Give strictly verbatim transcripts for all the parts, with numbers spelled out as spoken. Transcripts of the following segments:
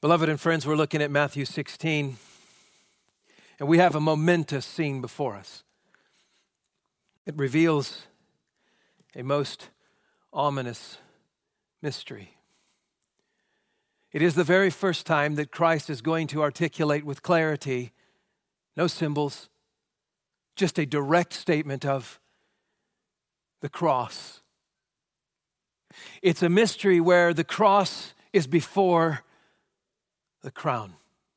Beloved and friends, we're looking at Matthew sixteen, and we have a momentous scene before us. It reveals a most ominous mystery. It is the very first time that Christ is going to articulate with clarity, no symbols, just a direct statement of the cross. It's a mystery where the cross is before the crown.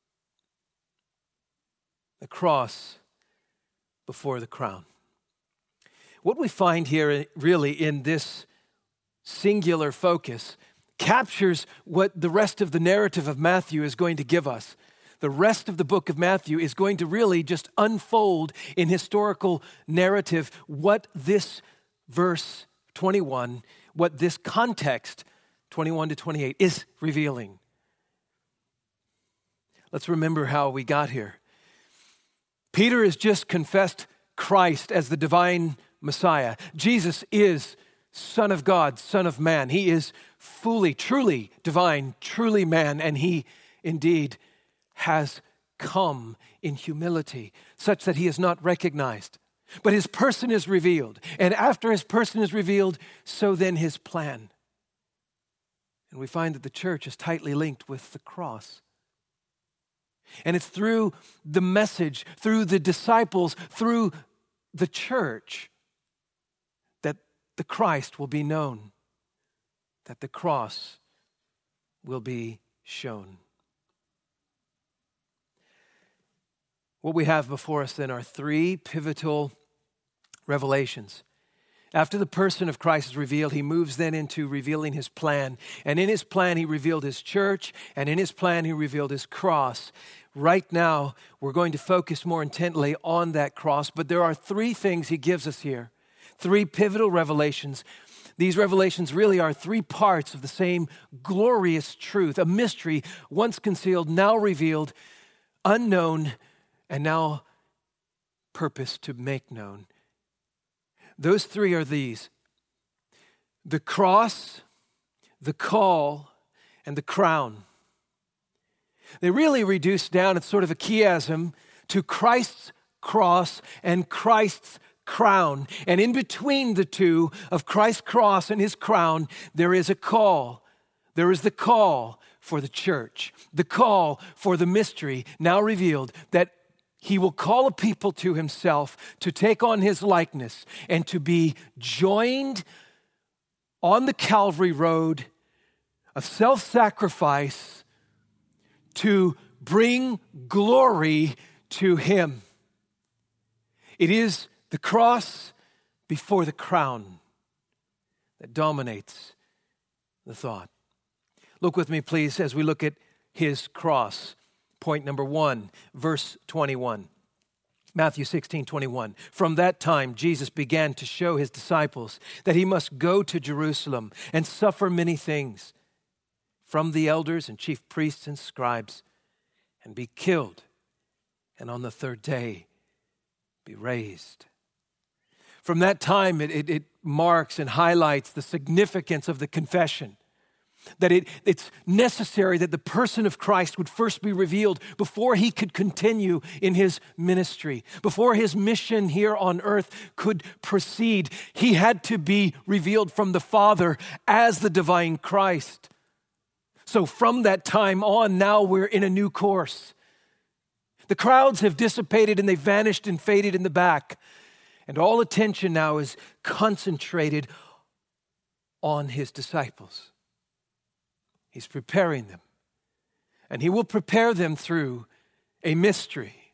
The cross before the crown. What we find here really in this singular focus captures what the rest of the narrative of Matthew is going to give us. The rest of the book of Matthew is going to really just unfold in historical narrative what this verse twenty-one, what this context, twenty-one to twenty-eight, is revealing. Let's remember how we got here. Peter has just confessed Christ as the divine Messiah. Jesus is Son of God, Son of Man. He is fully, truly divine, truly man, and he indeed has come in humility, such that he is not recognized. But his person is revealed, and after his person is revealed, so then his plan. And we find that the church is tightly linked with the cross. And it's through the message, through the disciples, through the church, that the Christ will be known, that the cross will be shown. What we have before us then are three pivotal revelations. After the person of Christ is revealed, he moves then into revealing his plan. And in his plan, he revealed his church, and in his plan, he revealed his cross. Right now, we're going to focus more intently on that cross, but there are three things he gives us here, three pivotal revelations. These revelations really are three parts of the same glorious truth, a mystery once concealed, now revealed, unknown, and now purposed to make known. Those three are these: the cross, the call, and the crown. They really reduce down, it's sort of a chiasm, to Christ's cross and Christ's crown. And in between the two of Christ's cross and his crown, there is a call. There is the call for the church, the call for the mystery now revealed that he will call a people to himself to take on his likeness and to be joined on the Calvary road of self-sacrifice to bring glory to him. It is the cross before the crown that dominates the thought. Look with me, please, as we look at his cross. Point number one, verse twenty-one. Matthew sixteen, twenty-one. From that time, Jesus began to show his disciples that he must go to Jerusalem and suffer many things from the elders and chief priests and scribes, and be killed, and on the third day be raised. From that time, it, it, it marks and highlights the significance of the confession. That it, it's necessary that the person of Christ would first be revealed before he could continue in his ministry. Before his mission here on earth could proceed, he had to be revealed from the Father as the divine Christ. So from that time on, now we're in a new course. The crowds have dissipated and they've vanished and faded in the back. And all attention now is concentrated on his disciples. He's preparing them. And he will prepare them through a mystery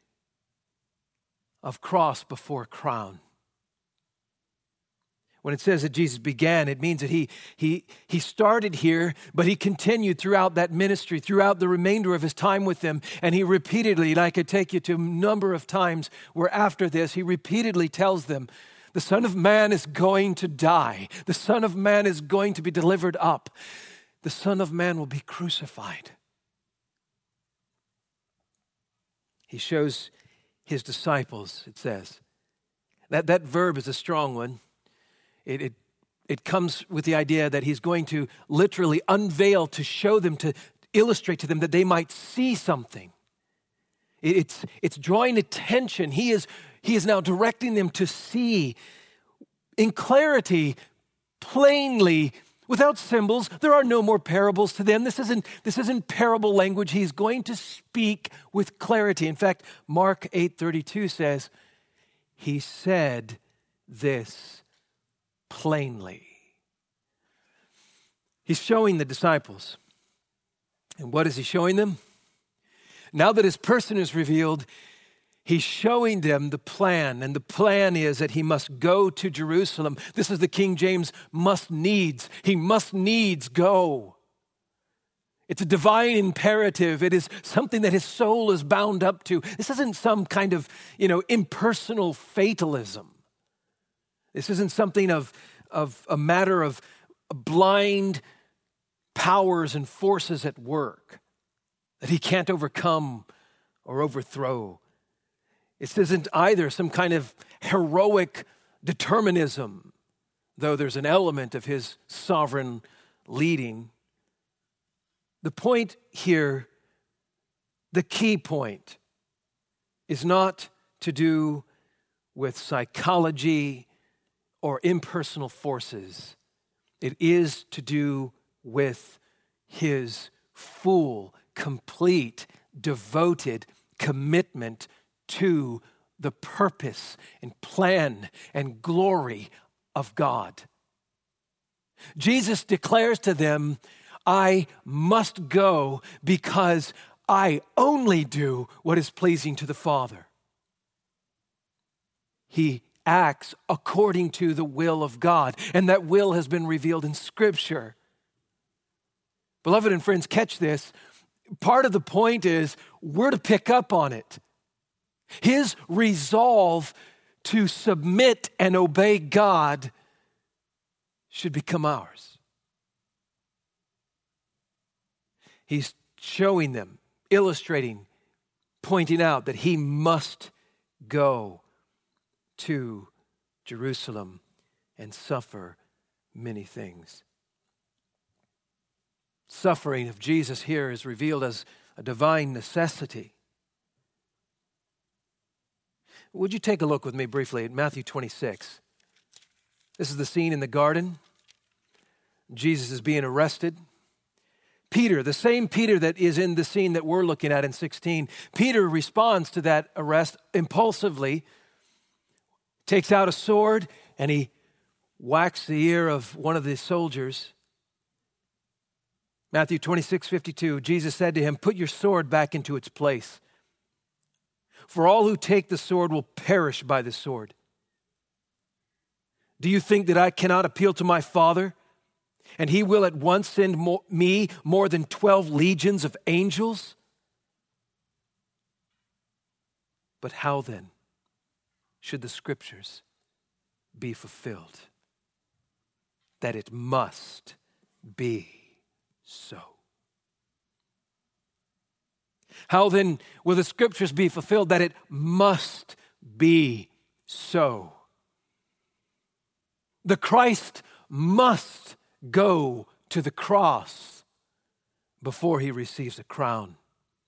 of cross before crown. When it says that Jesus began, it means that he, he, he started here, but he continued throughout that ministry, throughout the remainder of his time with them. And he repeatedly, and I could take you to a number of times where after this, he repeatedly tells them, the Son of Man is going to die. The Son of Man is going to be delivered up. The Son of Man will be crucified. He shows his disciples, it says. That, that verb is a strong one. It, it, it comes with the idea that he's going to literally unveil to show them, to illustrate to them that they might see something. It's, it's drawing attention. He is, he is now directing them to see in clarity, plainly, without symbols. There are no more parables to them. This isn't, this isn't parable language. He's going to speak with clarity. In fact, Mark eight thirty-two says, he said this plainly. He's showing the disciples. And what is he showing them? Now that his person is revealed, he's showing them the plan. And the plan is that he must go to Jerusalem. This is the King James must needs. He must needs go. It's a divine imperative. It is something that his soul is bound up to. This isn't some kind of, you know, impersonal fatalism. This isn't something of, of a matter of blind powers and forces at work that he can't overcome or overthrow. It isn't either some kind of heroic determinism, though there's an element of his sovereign leading. The point here, the key point, is not to do with psychology or impersonal forces. It is to do with his full, complete, devoted commitment to the purpose and plan and glory of God. Jesus declares to them, I must go because I only do what is pleasing to the Father. He acts according to the will of God, and that will has been revealed in Scripture. Beloved and friends, catch this. Part of the point is we're to pick up on it. His resolve to submit and obey God should become ours. He's showing them, illustrating, pointing out that he must go to Jerusalem and suffer many things. Suffering of Jesus here is revealed as a divine necessity. Would you take a look with me briefly at Matthew twenty-six? This is the scene in the garden. Jesus is being arrested. Peter, the same Peter that is in the scene that we're looking at in sixteen, Peter responds to that arrest impulsively, takes out a sword, and he whacks the ear of one of the soldiers. Matthew twenty-six fifty-two, Jesus said to him, put your sword back into its place. For all who take the sword will perish by the sword. Do you think that I cannot appeal to my Father, and he will at once send more, me more than twelve legions of angels? But how then should the Scriptures be fulfilled? That it must be so. How then will the Scriptures be fulfilled? That it must be so. The Christ must go to the cross before he receives a crown.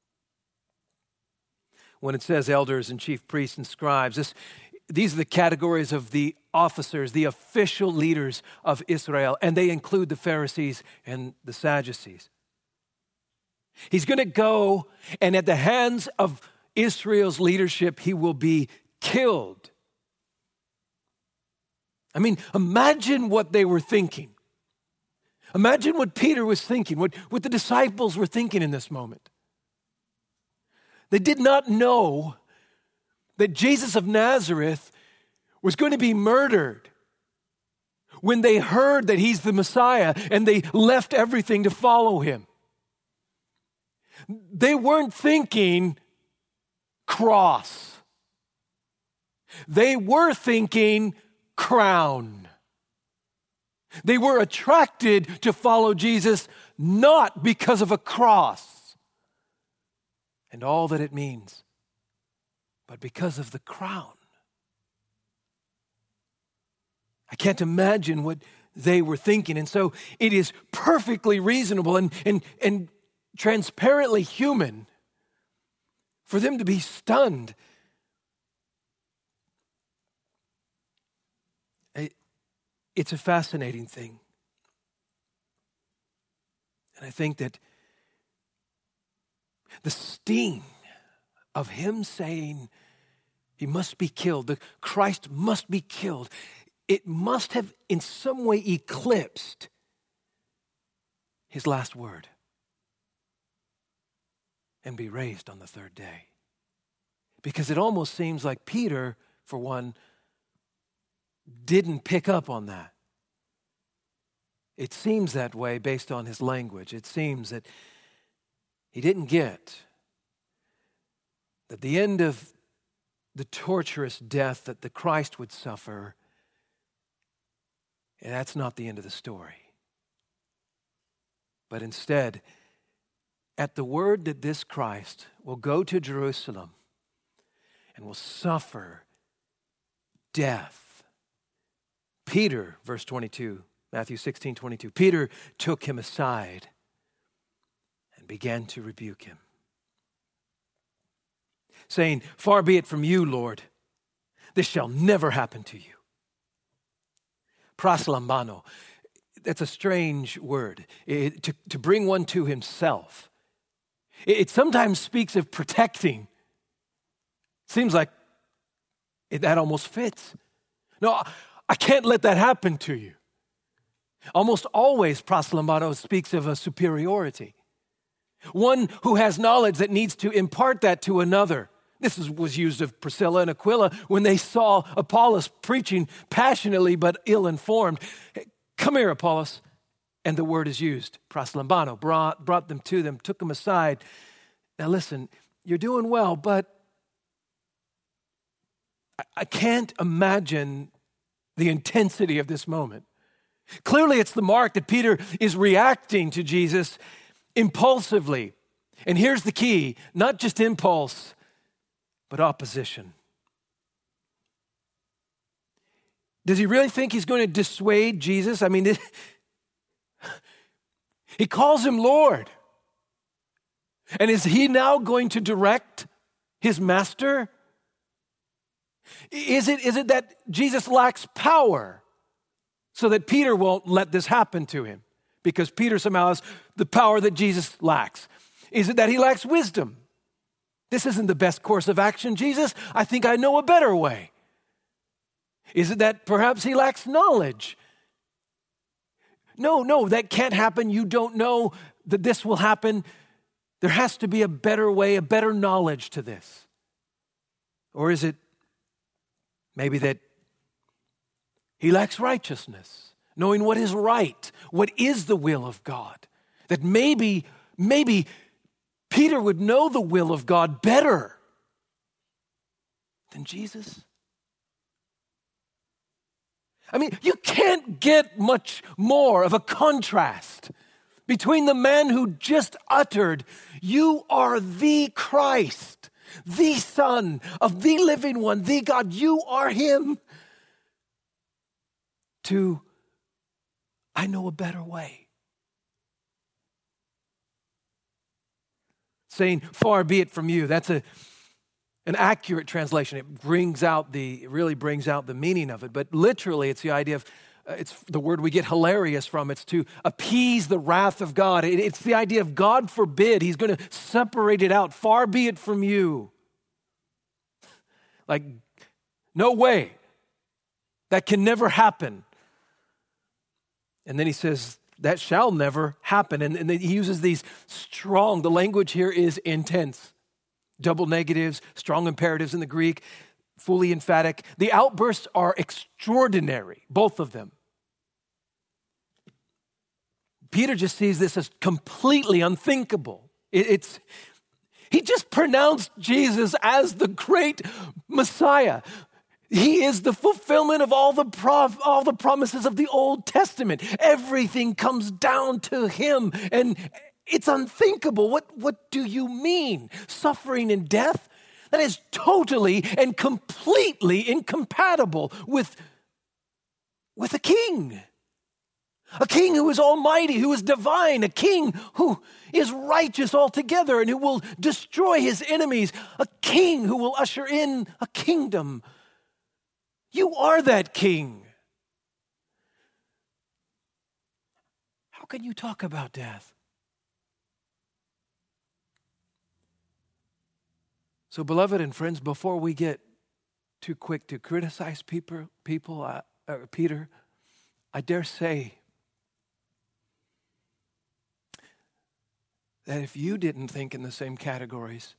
When it says elders and chief priests and scribes, this, these are the categories of the officers, the official leaders of Israel, and they include the Pharisees and the Sadducees. He's going to go, and at the hands of Israel's leadership, he will be killed. I mean, imagine what they were thinking. Imagine what Peter was thinking, what, what the disciples were thinking in this moment. They did not know that Jesus of Nazareth was going to be murdered when they heard that he's the Messiah and they left everything to follow him. They weren't thinking cross. They were thinking crown. They were attracted to follow Jesus not because of a cross and all that it means, but because of the crown. I can't imagine what they were thinking. And so it is perfectly reasonable and, and, and transparently human, for them to be stunned. It's a fascinating thing. And I think that the sting of him saying he must be killed, the Christ must be killed, it must have in some way eclipsed his last word, and be raised on the third day. Because it almost seems like Peter, for one, didn't pick up on that. It seems that way based on his language. It seems that he didn't get that the end of the torturous death that the Christ would suffer, and that's not the end of the story. But instead, at the word that this Christ will go to Jerusalem and will suffer death, Peter, verse twenty-two, Matthew sixteen, twenty-two, Peter took him aside and began to rebuke him, saying, "Far be it from you, Lord, this shall never happen to you." Praslambano, that's a strange word, it, to, to bring one to himself. It, it sometimes speaks of protecting. Seems like it, that almost fits. No, I can't let that happen to you. Almost always, praslambano speaks of a superiority. One who has knowledge that needs to impart that to another. This is, was used of Priscilla and Aquila when they saw Apollos preaching passionately but ill-informed. Come here, Apollos. And the word is used. Praslambano, brought, brought them to them, took them aside. Now listen, you're doing well, but I, I can't imagine the intensity of this moment. Clearly, it's the mark that Peter is reacting to Jesus impulsively. And here's the key, not just impulse, but opposition. Does he really think he's going to dissuade Jesus? I mean, it, he calls him Lord. And is he now going to direct his master? Is it, is it that Jesus lacks power so that Peter won't let this happen to him? Because Peter somehow has the power that Jesus lacks. Is it that he lacks wisdom? This isn't the best course of action, Jesus. I think I know a better way. Is it that perhaps he lacks knowledge? No, no, that can't happen. You don't know that this will happen. There has to be a better way, a better knowledge to this. Or is it maybe that he lacks righteousness, knowing what is right, what is the will of God? That maybe, maybe Peter would know the will of God better than Jesus. I mean, you can't get much more of a contrast between the man who just uttered, "You are the Christ, the Son of the living one, the God, you are him," to, "I know a better way." Saying, "Far be it from you." That's a an accurate translation. It brings out the, it really brings out the meaning of it. But literally, it's the idea of, uh, it's the word we get hilarious from. It's to appease the wrath of God. It, it's the idea of God forbid. He's going to separate it out. Far be it from you. Like, no way. That can never happen. And then he says, that shall never happen. And, and then he uses these strong, the language here is intense. Double negatives, strong imperatives in the Greek, fully emphatic. The outbursts are extraordinary, both of them. Peter just sees this as completely unthinkable. It, it's he just pronounced Jesus as the great Messiah. He is the fulfillment of all the prof, all the promises of the Old Testament. Everything comes down to him, and it's unthinkable. What, what do you mean? Suffering and death? That is totally and completely incompatible with, with a king. A king who is almighty, who is divine, a king who is righteous altogether and who will destroy his enemies, a king who will usher in a kingdom. You are that king. How can you talk about death? So, beloved and friends, before we get too quick to criticize people, people uh, uh, Peter, I dare say that if you didn't think in the same categories,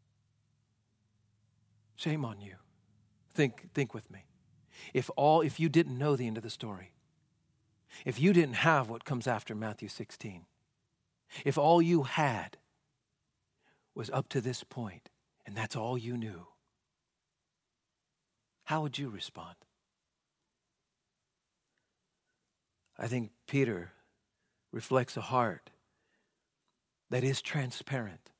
shame on you. Think, think with me. If all, if you didn't know the end of the story, if you didn't have what comes after Matthew sixteen, if all you had was up to this point, and that's all you knew, how would you respond? I think Peter reflects a heart that is transparent.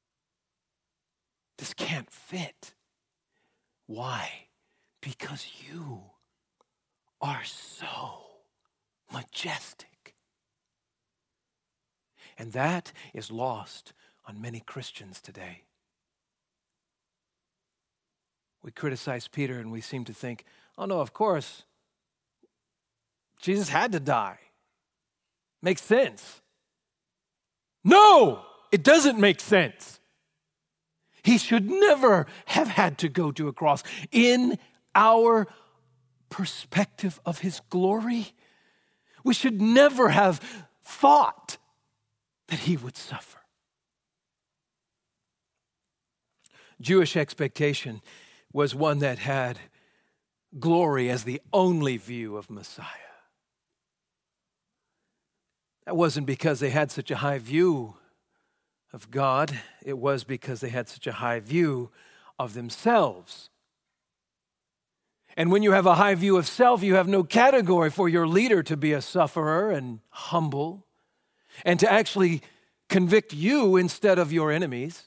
This can't fit. Why? Because you are so majestic. And that is lost on many Christians today. We criticize Peter and we seem to think, oh no, of course, Jesus had to die. Makes sense. No, it doesn't make sense. He should never have had to go to a cross. In our perspective of his glory, we should never have thought that he would suffer. Jewish expectation was one that had glory as the only view of Messiah. That wasn't because they had such a high view of God. It was because they had such a high view of themselves. And when you have a high view of self, you have no category for your leader to be a sufferer and humble and to actually convict you instead of your enemies.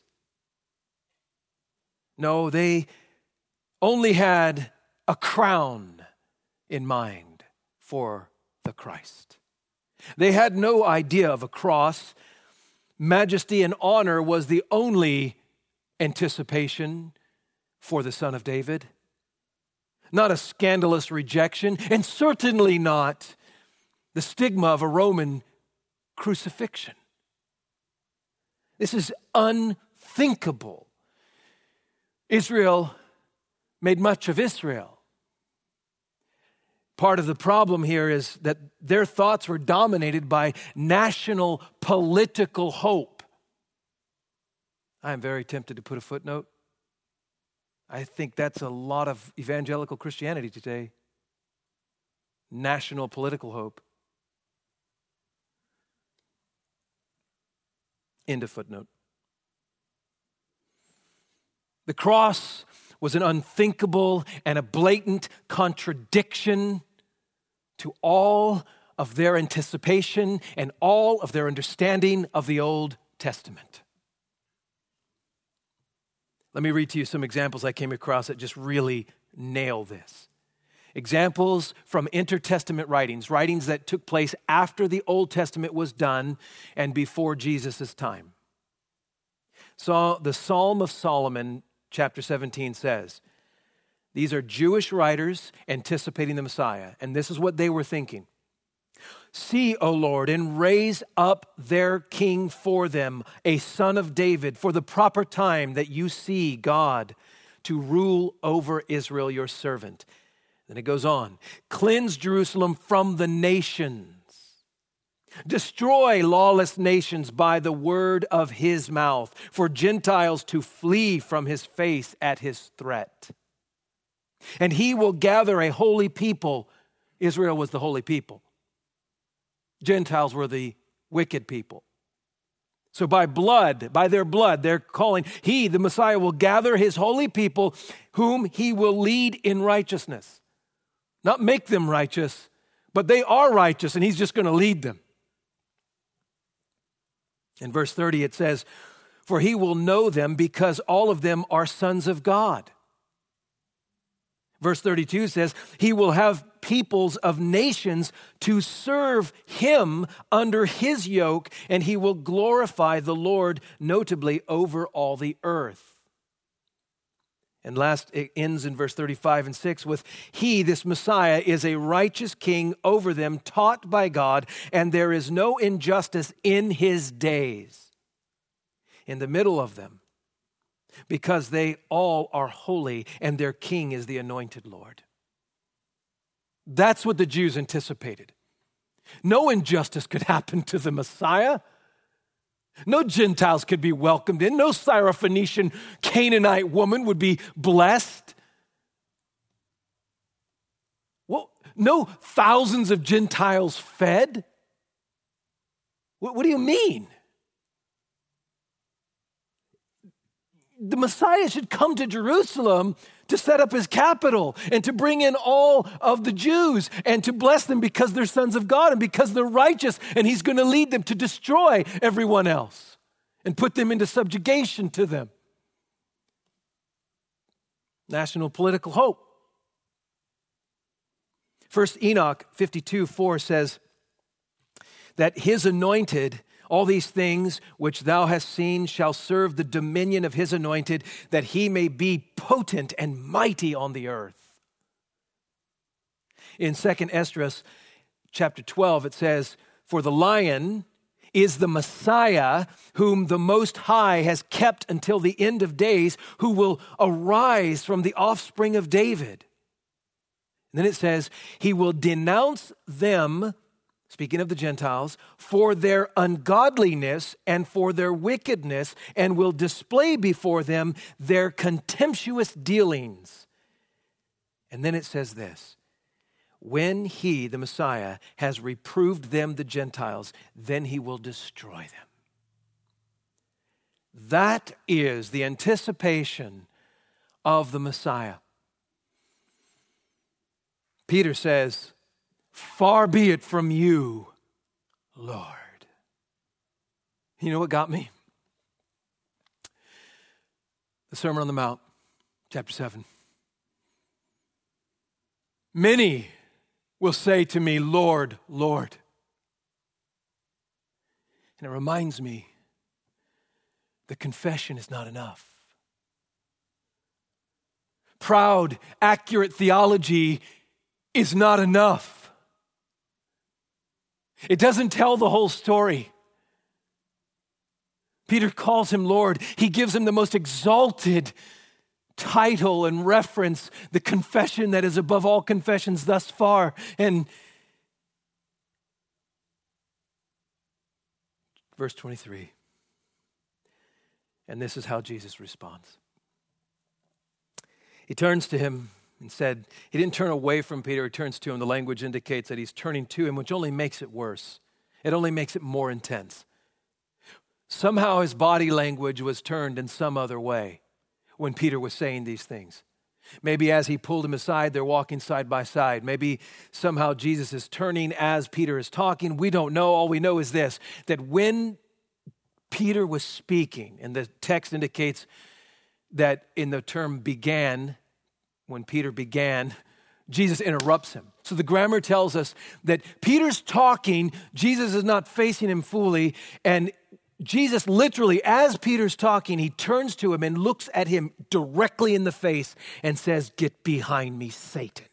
No, they only had a crown in mind for the Christ. They had no idea of a cross. Majesty and honor was the only anticipation for the Son of David. Not a scandalous rejection, and certainly not the stigma of a Roman crucifixion. This is unthinkable. Israel made much of Israel. Part of the problem here is that their thoughts were dominated by national political hope. I am very tempted to put a footnote. I think that's a lot of evangelical Christianity today. National political hope. End of footnote. The cross was an unthinkable and a blatant contradiction to all of their anticipation and all of their understanding of the Old Testament. Let me read to you some examples I came across that just really nail this. Examples from intertestament writings, writings that took place after the Old Testament was done and before Jesus' time. So the Psalm of Solomon, chapter seventeen says, these are Jewish writers anticipating the Messiah, and this is what they were thinking. See, O Lord, and raise up their king for them, a son of David, for the proper time that you see, God, to rule over Israel, your servant. Then it goes on. Cleanse Jerusalem from the nations. Destroy lawless nations by the word of his mouth, for Gentiles to flee from his face at his threat. And he will gather a holy people. Israel was the holy people. Gentiles were the wicked people. So by blood, by their blood, they're calling, he, the Messiah, will gather his holy people whom he will lead in righteousness. Not make them righteous, but they are righteous and he's just going to lead them. In verse thirty it says, for he will know them because all of them are sons of God. Verse thirty-two says, he will have peoples of nations to serve him under his yoke, and he will glorify the Lord notably over all the earth. And last, it ends in verse thirty-five and six with, he, this Messiah, is a righteous king over them, taught by God, and there is no injustice in his days. In the middle of them, because they all are holy and their king is the anointed Lord. That's what the Jews anticipated. No injustice could happen to the Messiah. No Gentiles could be welcomed in. No Syrophoenician Canaanite woman would be blessed. Well, no thousands of Gentiles fed. What, what do you mean? The Messiah should come to Jerusalem to set up his capital and to bring in all of the Jews and to bless them because they're sons of God and because they're righteous, and he's going to lead them to destroy everyone else and put them into subjugation to them. National political hope. First Enoch fifty-two four says that his anointed, all these things which thou hast seen shall serve the dominion of his anointed, that he may be potent and mighty on the earth. In Second Esdras chapter twelve, it says, for the lion is the Messiah whom the Most High has kept until the end of days, who will arise from the offspring of David. And then it says, he will denounce them, speaking of the Gentiles, for their ungodliness and for their wickedness, and will display before them their contemptuous dealings. And then it says this, when he, the Messiah, has reproved them, the Gentiles, then he will destroy them. That is the anticipation of the Messiah. Peter says, far be it from you, Lord. You know what got me? The Sermon on the Mount, chapter seven. Many will say to me, Lord, Lord. And it reminds me that confession is not enough. Proud, accurate theology is not enough. It doesn't tell the whole story. Peter calls him Lord. He gives him the most exalted title and reference, the confession that is above all confessions thus far. And verse twenty-three, and this is how Jesus responds. He turns to him and said, he didn't turn away from Peter, he turns to him. The language indicates that he's turning to him, which only makes it worse. It only makes it more intense. Somehow his body language was turned in some other way when Peter was saying these things. Maybe as he pulled him aside, they're walking side by side. Maybe somehow Jesus is turning as Peter is talking. We don't know. All we know is this, that when Peter was speaking, and the text indicates that in the term began, when Peter began, Jesus interrupts him. So the grammar tells us that Peter's talking, Jesus is not facing him fully, and Jesus literally, as Peter's talking, he turns to him and looks at him directly in the face and says, get behind me, Satan.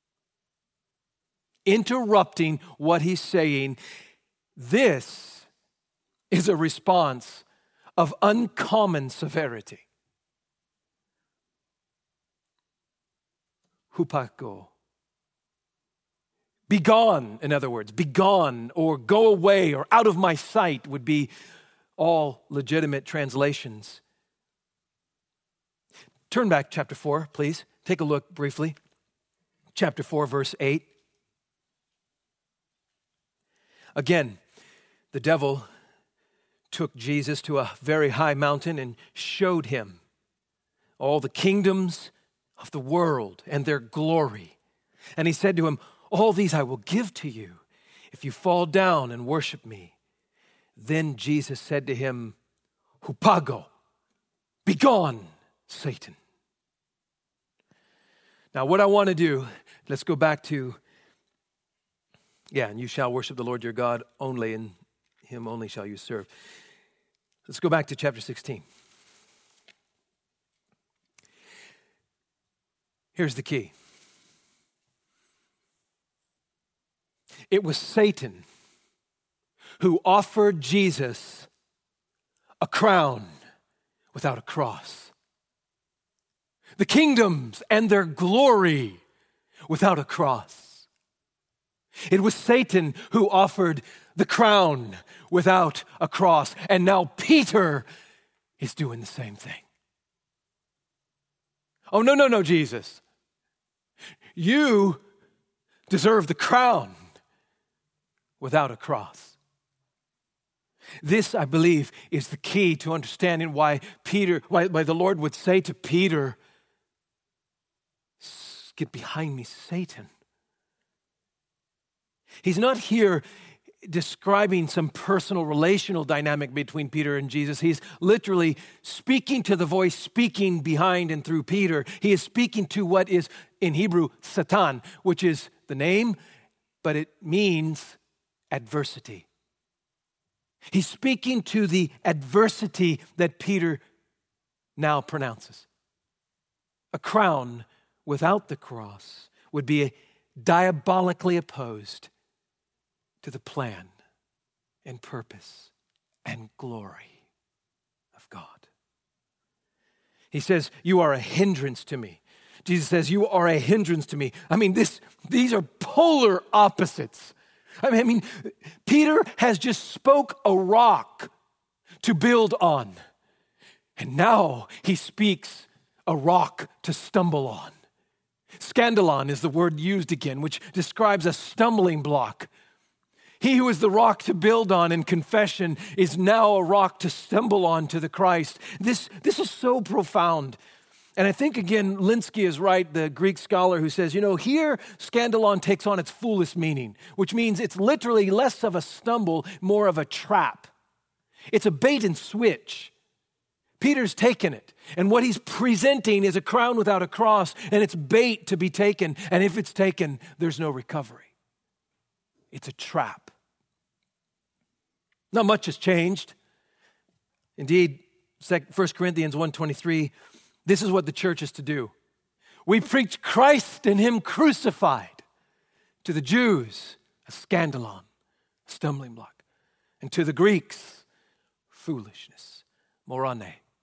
Interrupting what he's saying. This is a response of uncommon severity. Hupago. Be gone, in other words, be gone, or go away, or out of my sight would be all legitimate translations. Turn back chapter four, please. Take a look briefly. Chapter four, verse eight. Again, the devil took Jesus to a very high mountain and showed him all the kingdoms of the world and their glory. And he said to him, all these I will give to you if you fall down and worship me. Then Jesus said to him, Hupago, be gone, Satan. Now, what I want to do, let's go back to, yeah, and you shall worship the Lord your God only, and him only shall you serve. Let's go back to chapter sixteen. Here's the key. It was Satan who offered Jesus a crown without a cross. The kingdoms and their glory without a cross. It was Satan who offered the crown without a cross. And now Peter is doing the same thing. Oh, no, no, no, Jesus. You deserve the crown without a cross. This, I believe, is the key to understanding why Peter, why, why the Lord would say to Peter, "Get behind me, Satan." He's not here describing some personal relational dynamic between Peter and Jesus. He's literally speaking to the voice speaking behind and through Peter. He is speaking to what is in Hebrew Satan, which is the name, but it means adversity. He's speaking to the adversity that Peter now pronounces. A crown without the cross would be diabolically opposed to the plan and purpose and glory of God. He says, "You are a hindrance to me." Jesus says, "You are a hindrance to me." I mean, this, these are polar opposites. I mean, I mean, Peter has just spoke a rock to build on. And now he speaks a rock to stumble on. Scandalon is the word used again, which describes a stumbling block. He who is the rock to build on in confession is now a rock to stumble on to the Christ. This, this is so profound. And I think, again, Linsky is right, the Greek scholar who says, you know, here scandalon takes on its fullest meaning, which means it's literally less of a stumble, more of a trap. It's a bait and switch. Peter's taken it. And what he's presenting is a crown without a cross, and it's bait to be taken. And if it's taken, there's no recovery. It's a trap. Not much has changed. Indeed, First Corinthians one twenty-three, this is what the church is to do. We preach Christ and him crucified. To the Jews, a scandalon, a stumbling block. And to the Greeks, foolishness, morone.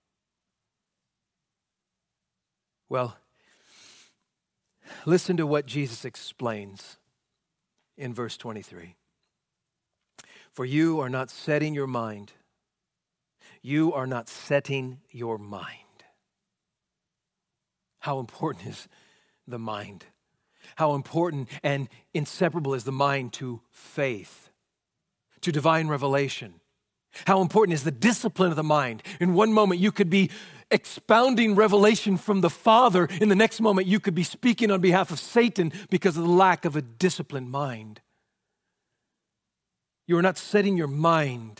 Well, listen to what Jesus explains in verse twenty-three. For you are not setting your mind. You are not setting your mind. How important is the mind? How important and inseparable is the mind to faith, to divine revelation? How important is the discipline of the mind? In one moment, you could be expounding revelation from the Father. In the next moment, you could be speaking on behalf of Satan because of the lack of a disciplined mind. You are not setting your mind.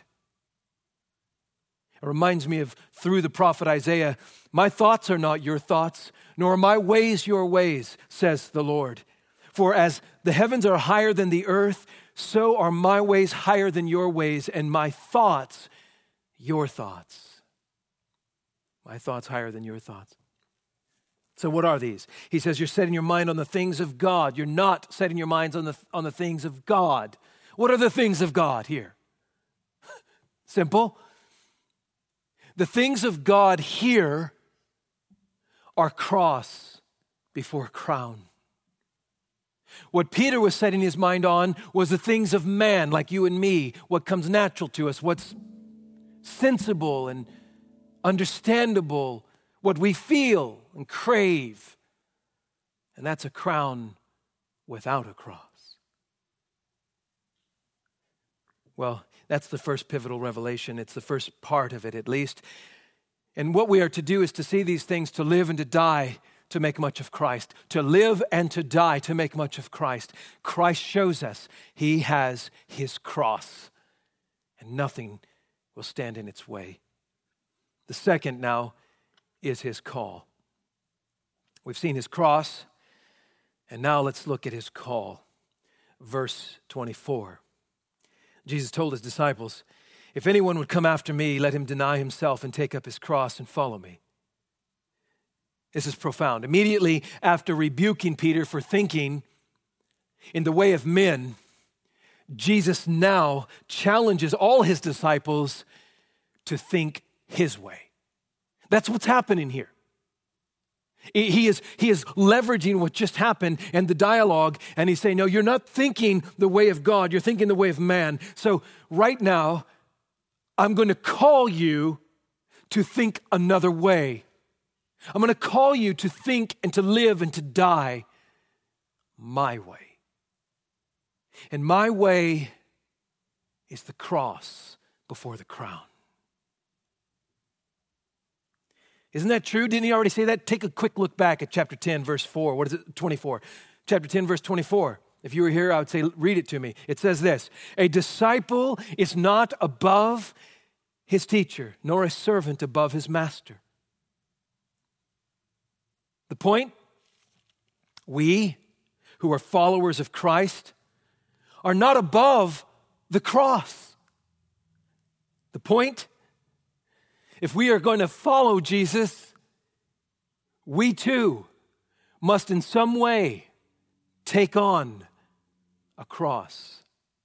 It reminds me of through the prophet Isaiah, my thoughts are not your thoughts, nor are my ways your ways, says the Lord. For as the heavens are higher than the earth, so are my ways higher than your ways, and my thoughts your thoughts. My thoughts higher than your thoughts. So what are these? He says you're setting your mind on the things of God. You're not setting your minds on the, on the things of God. What are the things of God here? Simple. The things of God here are cross before crown. What Peter was setting his mind on was the things of man, like you and me, what comes natural to us, what's sensible and understandable, what we feel and crave. And that's a crown without a cross. Well, that's the first pivotal revelation. It's the first part of it, at least. And what we are to do is to see these things, to live and to die, to make much of Christ. To live and to die, to make much of Christ. Christ shows us he has his cross, and nothing will stand in its way. The second now is his call. We've seen his cross. And now let's look at his call. Verse twenty-four. Jesus told his disciples, if anyone would come after me, let him deny himself and take up his cross and follow me. This is profound. Immediately after rebuking Peter for thinking in the way of men, Jesus now challenges all his disciples to think his way. That's what's happening here. He is, he is leveraging what just happened and the dialogue, and he's saying, no, you're not thinking the way of God, you're thinking the way of man. So right now, I'm going to call you to think another way. I'm going to call you to think and to live and to die my way. And my way is the cross before the crown. Isn't that true? Didn't he already say that? Take a quick look back at chapter ten, verse four. What is it? twenty-four. Chapter ten, verse twenty-four. If you were here, I would say, read it to me. It says this, a disciple is not above his teacher, nor a servant above his master. The point? We, who are followers of Christ, are not above the cross. The point? If we are going to follow Jesus, we too must in some way take on a cross.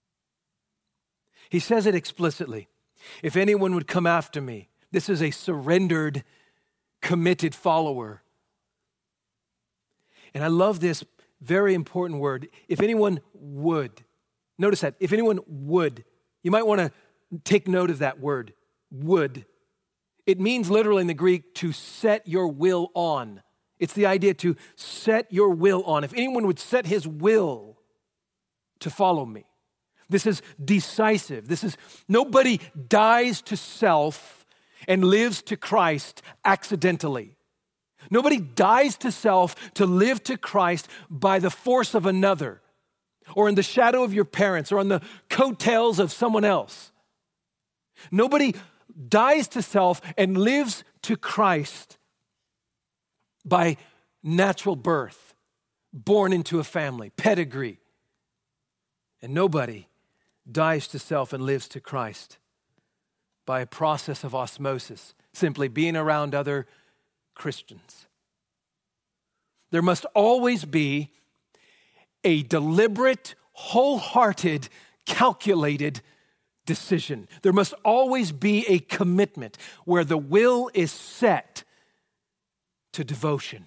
He says it explicitly. If anyone would come after me, this is a surrendered, committed follower. And I love this very important word. If anyone would. Notice that. If anyone would. You might want to take note of that word. Would. It means literally in the Greek to set your will on. It's the idea to set your will on. If anyone would set his will to follow me. This is decisive. This is, nobody dies to self and lives to Christ accidentally. Nobody dies to self to live to Christ by the force of another or in the shadow of your parents or on the coattails of someone else. Nobody dies to self and lives to Christ by natural birth, born into a family, pedigree. And nobody dies to self and lives to Christ by a process of osmosis, simply being around other Christians. There must always be a deliberate, wholehearted, calculated decision. There must always be a commitment where the will is set to devotion.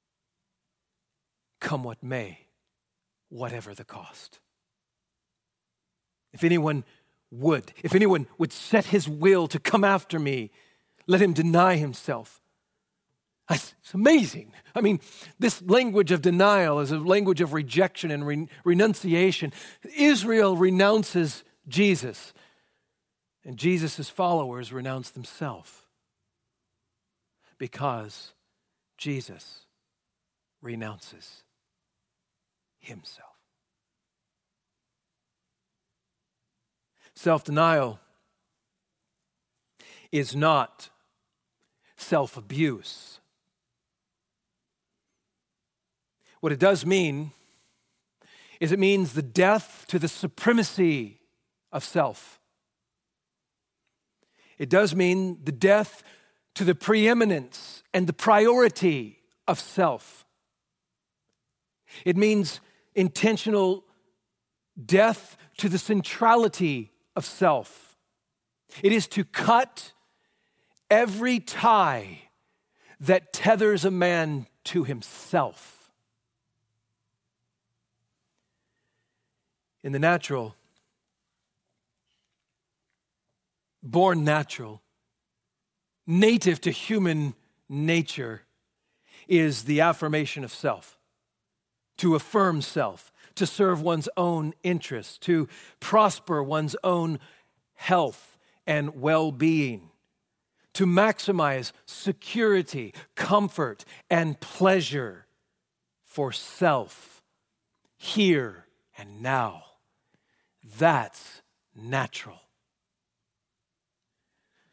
Come what may, whatever the cost. If anyone would, if anyone would set his will to come after me, let him deny himself. It's amazing. I mean, this language of denial is a language of rejection and re- renunciation. Israel renounces Jesus, and Jesus' followers renounce themselves because Jesus renounces himself. Self-denial is not self-abuse. What it does mean is it means the death to the supremacy of self. It does mean the death to the preeminence and the priority of self. It means intentional death to the centrality of self. It is to cut every tie that tethers a man to himself. In the natural, born natural, native to human nature is the affirmation of self, to affirm self, to serve one's own interests, to prosper one's own health and well-being, to maximize security, comfort, and pleasure for self here and now. That's natural.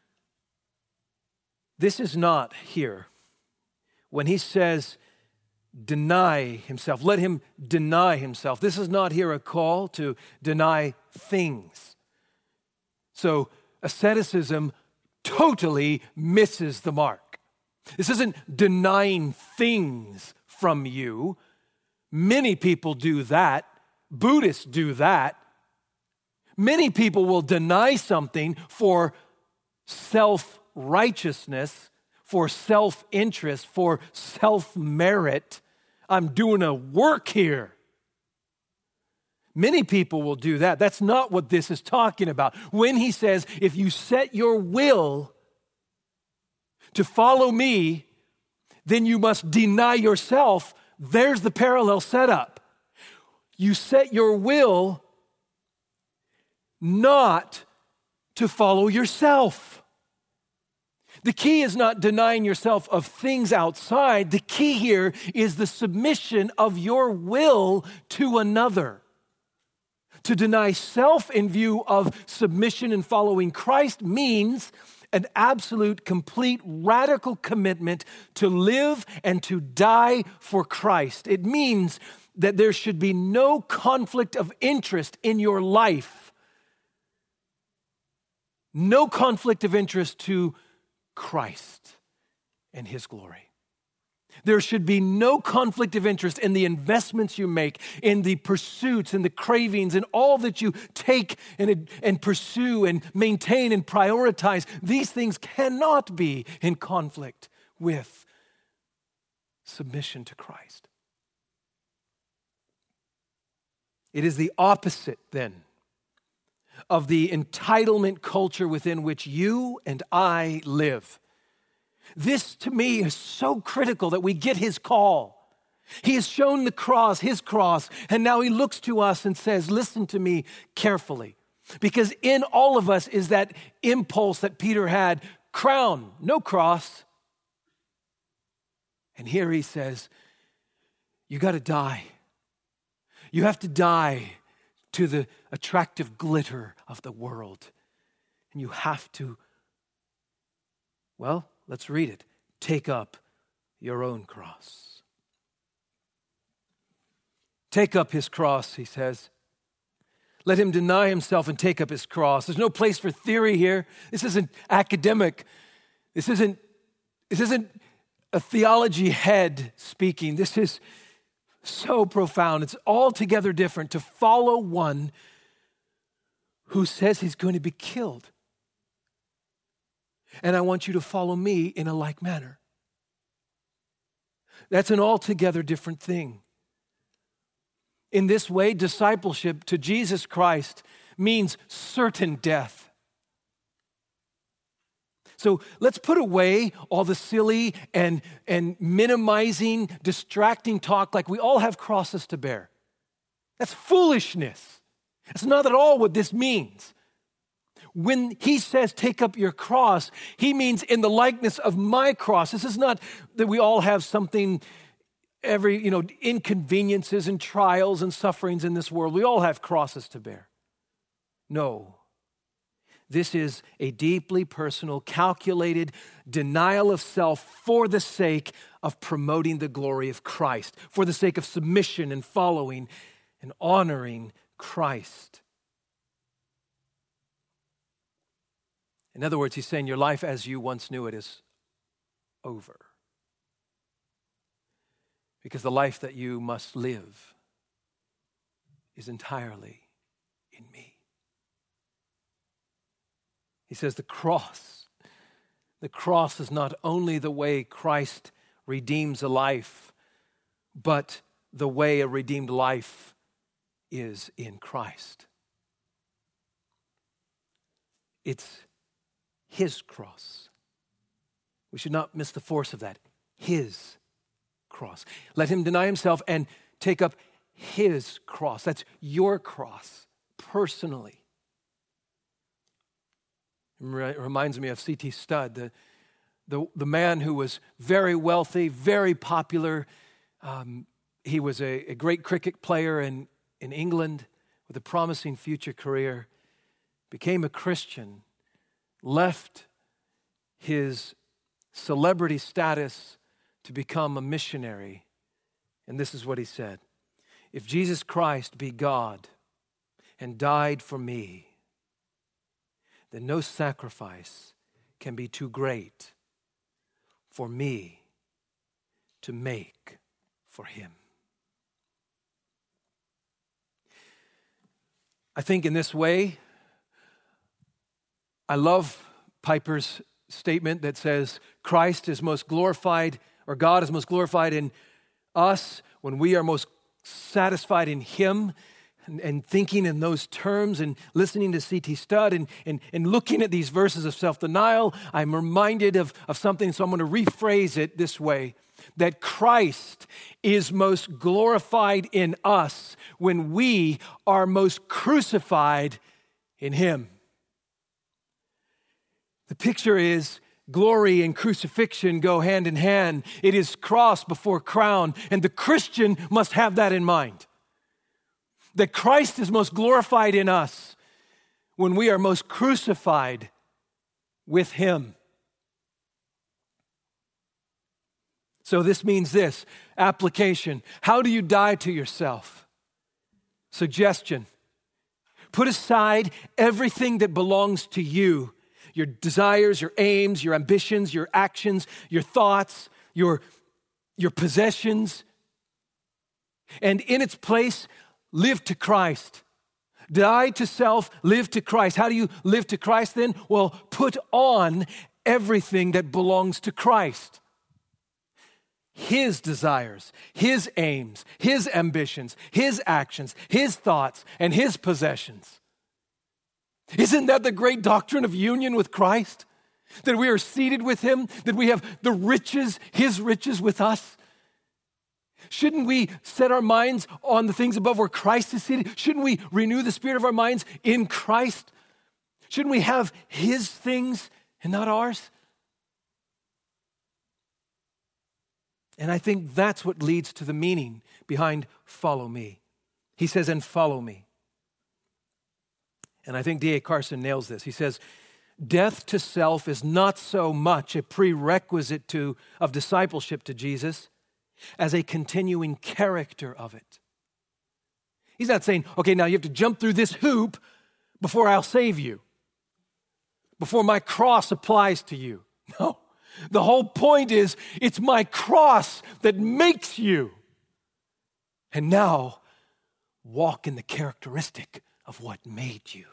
This is not here when he says, deny himself. Let him deny himself. This is not here a call to deny things. So asceticism totally misses the mark. This isn't denying things from you. Many people do that. Buddhists do that. Many people will deny something for self-righteousness, for self-interest, for self-merit. I'm doing a work here. Many people will do that. That's not what this is talking about. When he says, if you set your will to follow me, then you must deny yourself. There's the parallel setup. You set your will not to follow yourself. The key is not denying yourself of things outside. The key here is the submission of your will to another. To deny self in view of submission and following Christ means an absolute, complete, radical commitment to live and to die for Christ. It means that there should be no conflict of interest in your life. No conflict of interest to Christ and his glory. There should be no conflict of interest in the investments you make, in the pursuits and the cravings and all that you take and, and pursue and maintain and prioritize. These things cannot be in conflict with submission to Christ. It is the opposite, then, of the entitlement culture within which you and I live. This, to me, is so critical that we get his call. He has shown the cross, his cross, and now he looks to us and says, listen to me carefully. Because in all of us is that impulse that Peter had, crown, no cross. And here he says, you got to die. You have to die to the attractive glitter of the world. And you have to, well, let's read it. Take up your own cross. Take up his cross, he says. Let him deny himself and take up his cross. There's no place for theory here. This isn't academic. This isn't, this isn't a theology head speaking. This is so profound. It's altogether different to follow one who says he's going to be killed. And I want you to follow me in a like manner. That's an altogether different thing. In this way, discipleship to Jesus Christ means certain death. So let's put away all the silly and, and minimizing, distracting talk like we all have crosses to bear. That's foolishness. That's not at all what this means. When he says, take up your cross, he means in the likeness of my cross. This is not that we all have something, every, you know, inconveniences and trials and sufferings in this world. We all have crosses to bear. No. This is a deeply personal, calculated denial of self for the sake of promoting the glory of Christ, for the sake of submission and following and honoring Christ. In other words, he's saying your life as you once knew it is over. Because the life that you must live is entirely in me. He says the cross, the cross is not only the way Christ redeems a life, but the way a redeemed life is in Christ. It's his cross. We should not miss the force of that. His cross. Let him deny himself and take up his cross. That's your cross, personally. It reminds me of C T Studd, the, the, the man who was very wealthy, very popular. Um, he was a, a great cricket player in, in England with a promising future career, became a Christian, left his celebrity status to become a missionary And this is what he said. If Jesus Christ be God and died for me, then no sacrifice can be too great for me to make for him. I think in this way, I love Piper's statement that says Christ is most glorified, or God is most glorified in us when we are most satisfied in him. And, and thinking in those terms and listening to C T Studd and, and, and looking at these verses of self-denial, I'm reminded of, of something, so I'm going to rephrase it this way, that Christ is most glorified in us when we are most crucified in him. The picture is glory and crucifixion go hand in hand. It is cross before crown, and the Christian must have that in mind. That Christ is most glorified in us when we are most crucified with him. So this means this, application. How do you die to yourself? Suggestion. Put aside everything that belongs to you, your desires, your aims, your ambitions, your actions, your thoughts, your, your possessions, and in its place, live to Christ. Die to self, live to Christ. How do you live to Christ then? Well, put on everything that belongs to Christ. His desires, his aims, his ambitions, his actions, his thoughts, and his possessions. Isn't that the great doctrine of union with Christ? That we are seated with him, that we have the riches, his riches with us? Shouldn't we set our minds on the things above where Christ is seated? Shouldn't we renew the spirit of our minds in Christ? Shouldn't we have his things and not ours? And I think that's what leads to the meaning behind follow me. He says, and follow me. And I think D A Carson nails this. He says, death to self is not so much a prerequisite to, of discipleship to Jesus as a continuing character of it. He's not saying, okay, now you have to jump through this hoop before I'll save you, before my cross applies to you. No, the whole point is it's my cross that makes you. And now walk in the characteristic of what made you.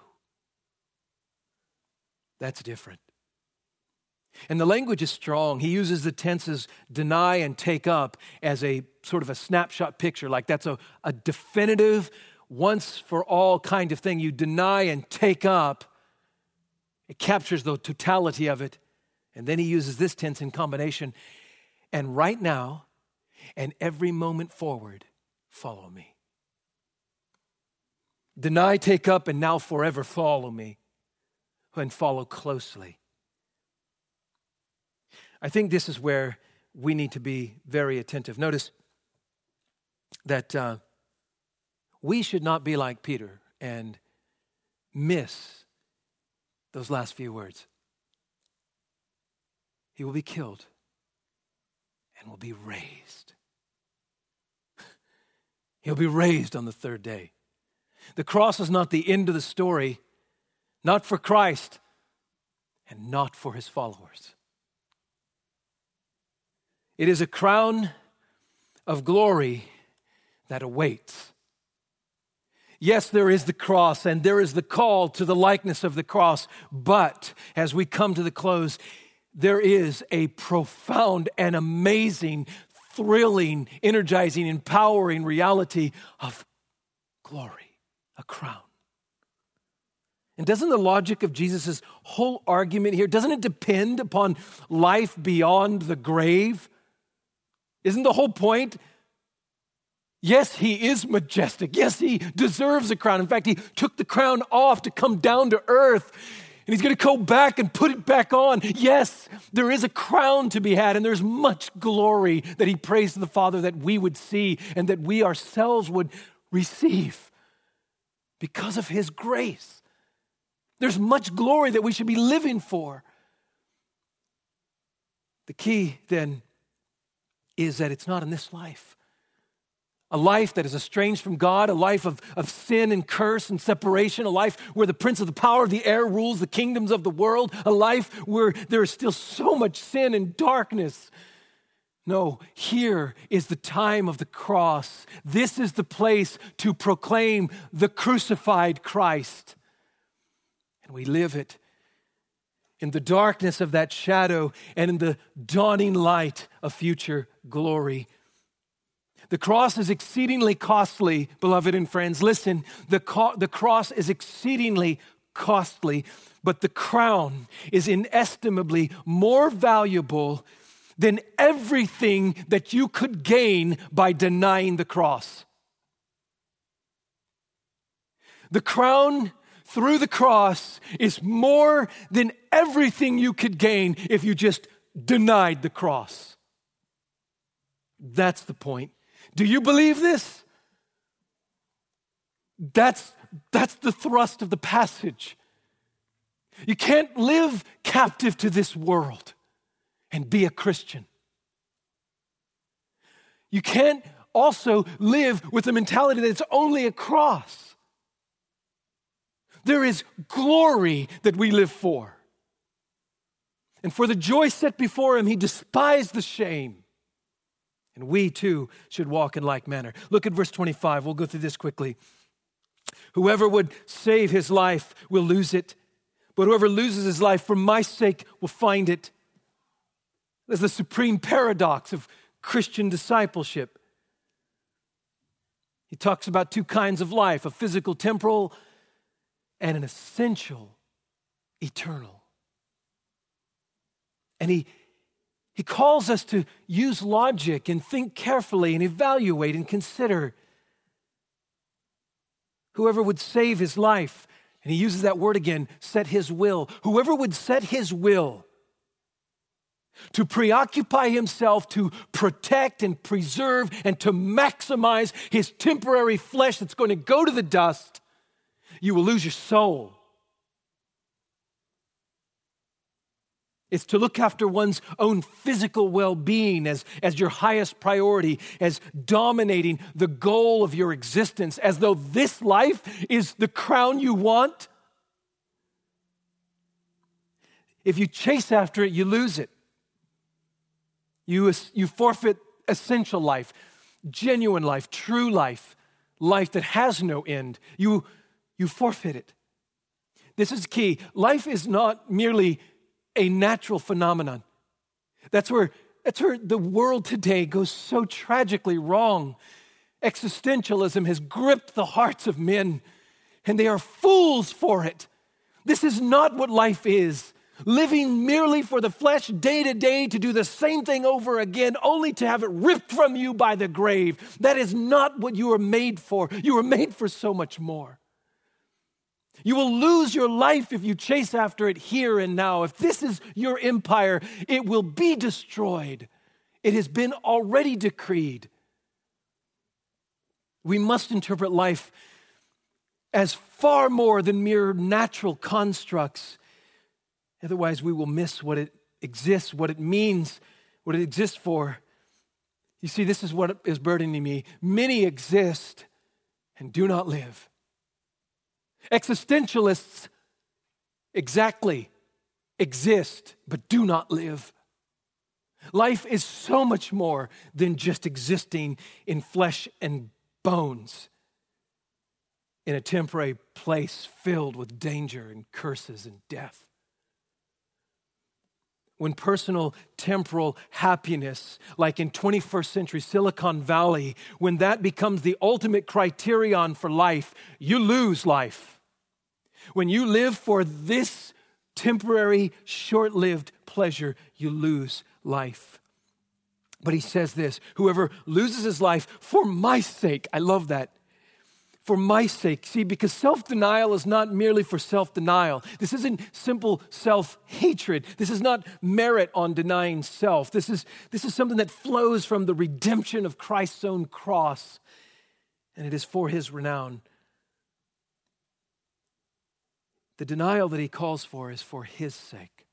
That's different. And the language is strong. He uses the tenses deny and take up as a sort of a snapshot picture, like that's a, a definitive, once for all kind of thing. You deny and take up. It captures the totality of it. And then he uses this tense in combination. And right now, and every moment forward, follow me. Deny, take up, and now forever follow me. And follow closely. I think this is where we need to be very attentive. Notice that uh, we should not be like Peter and miss those last few words. He will be killed and will be raised. He'll be raised on the third day. The cross is not the end of the story, not for Christ and not for his followers. It is a crown of glory that awaits. Yes, there is the cross and there is the call to the likeness of the cross, but as we come to the close, there is a profound and amazing, thrilling, energizing, empowering reality of glory, a crown. And doesn't the logic of Jesus' whole argument here, doesn't it depend upon life beyond the grave? Isn't the whole point? Yes, he is majestic. Yes, he deserves a crown. In fact, he took the crown off to come down to earth. And he's going to go back and put it back on. Yes, there is a crown to be had, and there's much glory that he prays to the Father that we would see and that we ourselves would receive because of his grace. There's much glory that we should be living for. The key, then, is that it's not in this life. A life that is estranged from God, a life of, of sin and curse and separation, a life where the prince of the power of the air rules the kingdoms of the world, a life where there is still so much sin and darkness. No, here is the time of the cross. This is the place to proclaim the crucified Christ. And we live it in the darkness of that shadow and in the dawning light of future glory. The cross is exceedingly costly, beloved and friends. Listen, the, co- the cross is exceedingly costly, but the crown is inestimably more valuable than everything that you could gain by denying the cross. The crown through the cross is more than everything you could gain if you just denied the cross. That's the point. Do you believe this? That's, that's the thrust of the passage. You can't live captive to this world and be a Christian. You can't also live with the mentality that it's only a cross. There is glory that we live for. And for the joy set before him, he despised the shame. And we too should walk in like manner. Look at verse twenty-five. We'll go through this quickly. Whoever would save his life will lose it, but whoever loses his life for my sake will find it. There's the supreme paradox of Christian discipleship. He talks about two kinds of life, a physical, temporal, and an essential, eternal. And he He calls us to use logic and think carefully and evaluate and consider. Whoever would save his life, and he uses that word again, set his will. Whoever would set his will to preoccupy himself to protect and preserve and to maximize his temporary flesh that's going to go to the dust, you will lose your soul. It's to look after one's own physical well-being as, as your highest priority, as dominating the goal of your existence, as though this life is the crown you want. If you chase after it, you lose it. You, you forfeit essential life, genuine life, true life, life that has no end. You, you forfeit it. This is key. Life is not merely a natural phenomenon. That's where, that's where the world today goes so tragically wrong. Existentialism has gripped the hearts of men, and they are fools for it. This is not what life is. Living merely for the flesh day to day to do the same thing over again, only to have it ripped from you by the grave. That is not what you were made for. You were made for so much more. You will lose your life if you chase after it here and now. If this is your empire, it will be destroyed. It has been already decreed. We must interpret life as far more than mere natural constructs. Otherwise, we will miss what it exists, what it means, what it exists for. You see, this is what is burdening me. Many exist and do not live. Existentialists exactly exist, but do not live. Life is so much more than just existing in flesh and bones in a temporary place filled with danger and curses and death. When personal temporal happiness, like in twenty-first century Silicon Valley, when that becomes the ultimate criterion for life, you lose life. When you live for this temporary, short-lived pleasure, you lose life. But he says this, whoever loses his life for my sake, I love that, for my sake. See, because self-denial is not merely for self-denial. This isn't simple self-hatred. This is not merit on denying self. This is, this is something that flows from the redemption of Christ's own cross, and it is for his renown. The denial that he calls for is for his sake,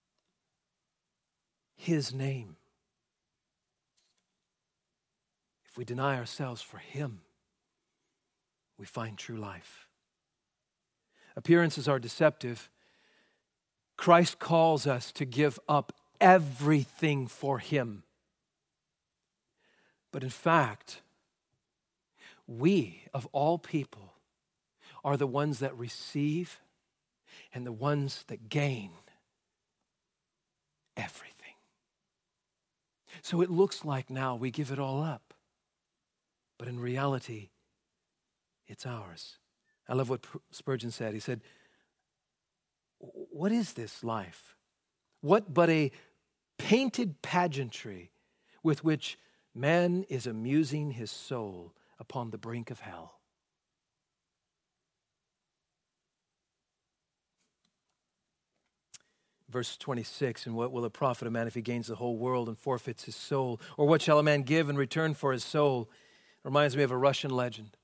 his name. If we deny ourselves for him, we find true life. Appearances are deceptive. Christ calls us to give up everything for him. But in fact, we, of all people, are the ones that receive and the ones that gain everything. So it looks like now we give it all up. But in reality, it's ours. I love what Spurgeon said. He said, what is this life? What but a painted pageantry with which man is amusing his soul upon the brink of hell? Verse twenty-six, and what will it profit a man if he gains the whole world and forfeits his soul? Or what shall a man give in return for his soul? Reminds me of a Russian legend.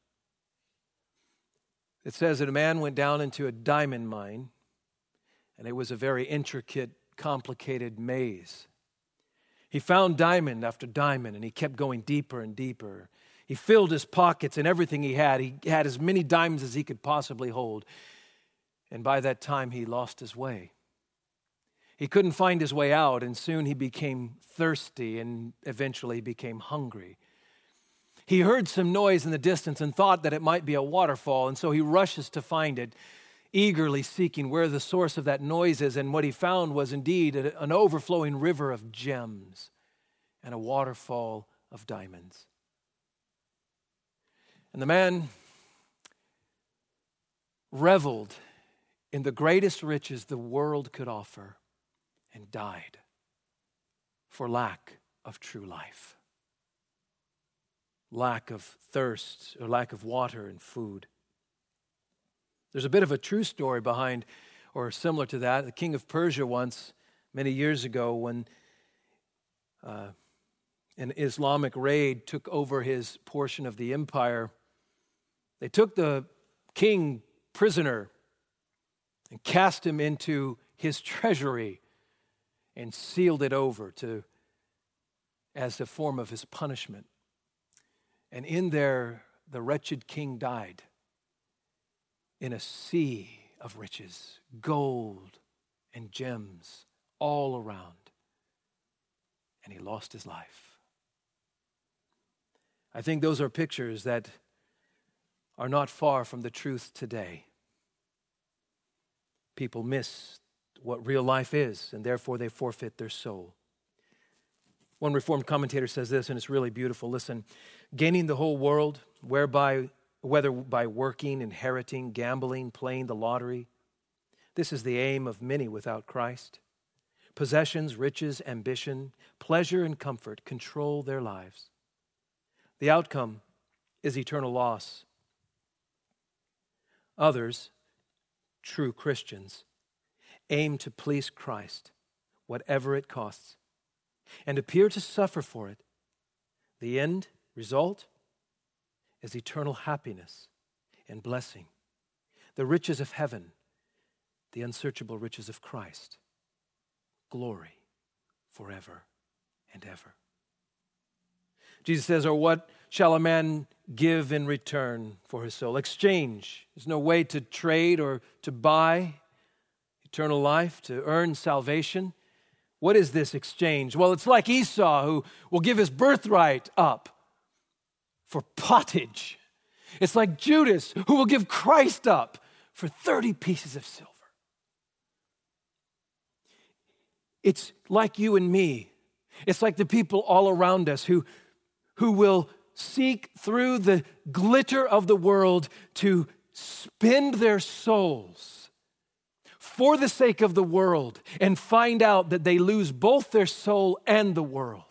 It says that a man went down into a diamond mine, and it was a very intricate, complicated maze. He found diamond after diamond, and he kept going deeper and deeper. He filled his pockets and everything he had. He had as many diamonds as he could possibly hold. And by that time, he lost his way. He couldn't find his way out, and soon he became thirsty and eventually became hungry. He heard some noise in the distance and thought that it might be a waterfall, and so he rushes to find it, eagerly seeking where the source of that noise is. And what he found was indeed an overflowing river of gems and a waterfall of diamonds. And the man reveled in the greatest riches the world could offer and died for lack of true life, lack of thirst or lack of water and food. There's a bit of a true story behind, or similar to that. The king of Persia once, many years ago, when uh, an Islamic raid took over his portion of the empire, they took the king prisoner and cast him into his treasury and sealed it over to as a form of his punishment. And in there, the wretched king died in a sea of riches, gold and gems all around. And he lost his life. I think those are pictures that are not far from the truth today. People miss what real life is, and therefore they forfeit their soul. One Reformed commentator says this, and it's really beautiful. Listen, gaining the whole world, whereby, whether by working, inheriting, gambling, playing the lottery, this is the aim of many without Christ. Possessions, riches, ambition, pleasure, and comfort control their lives. The outcome is eternal loss. Others, true Christians, aim to please Christ, whatever it costs, and appear to suffer for it. The end result is eternal happiness and blessing, the riches of heaven, the unsearchable riches of Christ, glory forever and ever. Jesus says, or what shall a man give in return for his soul? Exchange. There's no way to trade or to buy eternal life, to earn salvation. What is this exchange? Well, it's like Esau, who will give his birthright up for pottage. It's like Judas, who will give Christ up for thirty pieces of silver. It's like you and me. It's like the people all around us who, who will seek through the glitter of the world to spend their souls for the sake of the world and find out that they lose both their soul and the world.